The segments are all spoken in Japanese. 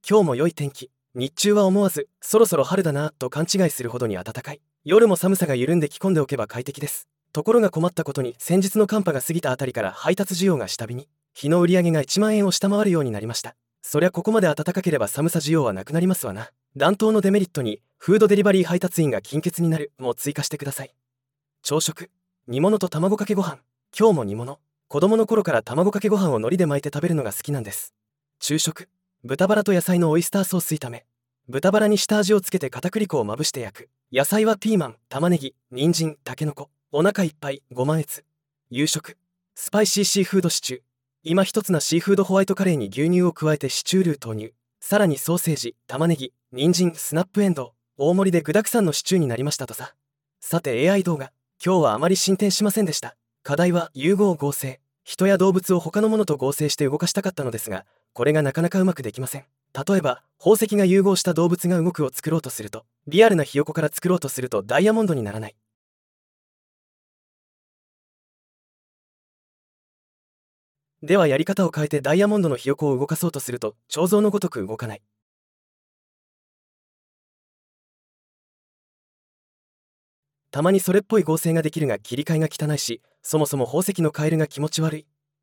今日も良い天気。日中は思わずそろそろ春だなと勘違いするほどに暖かい。夜も寒さが緩んで着込んでおけば快適です。ところが困ったことに、先日の寒波が過ぎたあたりから配達需要が下火に。日の売り上げが1万円を下回るようになりました。そりゃここまで暖かければ寒さ需要はなくなりますわな。暖冬のデメリットに、フードデリバリー配達員が金欠になるも追加してください。朝食、煮物と卵かけご飯。今日も煮物。子供の頃から卵かけご飯を海苔で巻いて食べるのが好きなんです。昼食、豚バラと野菜のオイスターソース炒め。豚バラに下味をつけて片栗粉をまぶして焼く。野菜はピーマン、玉ねぎ、人参、タケノコ。お腹いっぱい、ご満悦。夕食、スパイシーシーフードシチュー。今一つなシーフードホワイトカレーに牛乳を加えてシチュールー投入。さらにソーセージ、玉ねぎ、人参、スナップエンドウ。大盛りで具沢山のシチューになりましたとさ。さて AI 動画、今日はあまり進展しませんでした。課題は融合合成。人や動物を他のものと合成して動かしたかったのですが、これがなかなかうまくできません。例えば、宝石が融合した動物が動くを作ろうとすると、リアルなひよこから作ろうとするとダイヤモンドにならない。ではやり方を変えてダイヤモンドのひよこを動かそうとすると、彫像のごとく動かない。たまにそれっぽい合成ができるが切り替えが汚いし、そもそも宝石のカエルが気持ち悪い。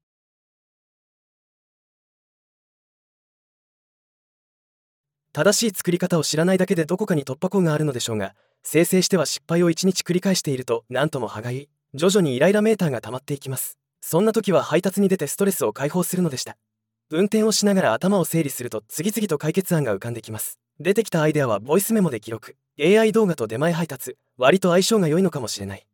正しい作り方を知らないだけでどこかに突破口があるのでしょうが、生成しては失敗を1日繰り返していると何とも歯がゆい。徐々にイライラメーターが溜まっていきます。そんな時は配達に出てストレスを解放するのでした。運転をしながら頭を整理すると次々と解決案が浮かんできます。出てきたアイデアはボイスメモで記録。AI 動画と出前配達、割と相性が良いのかもしれない。